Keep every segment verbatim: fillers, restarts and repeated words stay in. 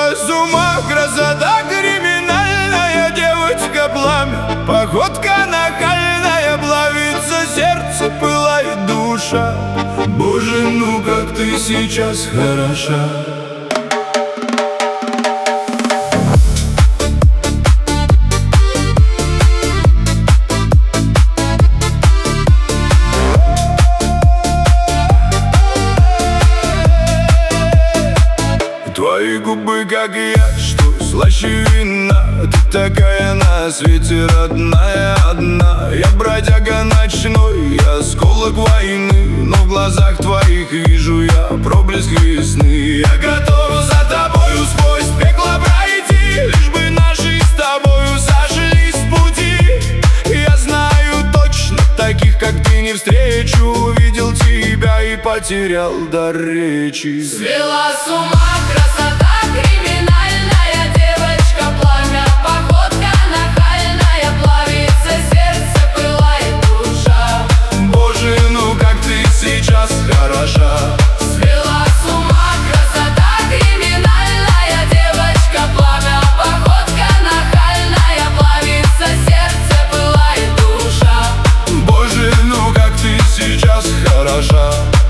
Свела с ума красота криминальная, девочка пламя, походка нахальная, плавится сердце, пылает душа. Боже, ну как ты сейчас хороша. Твои губы, как я, что слаще вина. Ты такая на свете родная одна. Я бродяга ночной, я осколок войны, но в глазах твоих вижу я проблеск весны. Я готов за тобою сквозь пекло пройти, лишь бы наши с тобою сошлись с пути. Я знаю точно, таких как ты не встречу. Увидел тебя и потерял дар речи. Свела с ума красота криминальная, девочка пламя, походка нахальная, плавится сердце, пылает душа. Боже, ну как ты сейчас хороша. Свела с ума красота криминальная, девочка пламя, походка нахальная, плавится сердце, пылает душа. Боже, ну как ты сейчас хороша.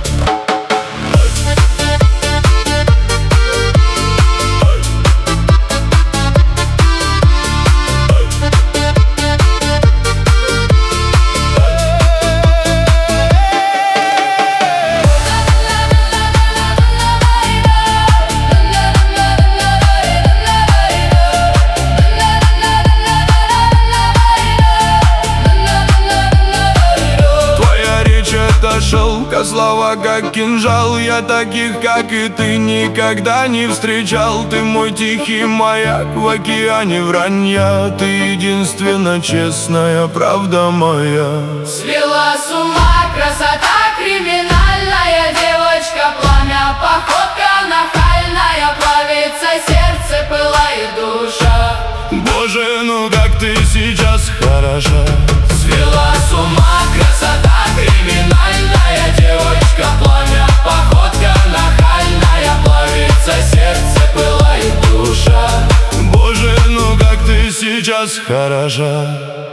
Шелка слова, как кинжал. Я таких, как и ты, никогда не встречал. Ты мой тихий маяк в океане вранья. Ты единственно честная правда моя. Свела с ума красота криминальная, девочка пламя, походка нахальная, плавится сердце, пылает душа. Боже, ну как ты сейчас хороша. Свела с ума красота криминальная, девочка пламя, походка нахальная, плавится сердце, пылает душа. Боже, ну как ты сейчас хороша.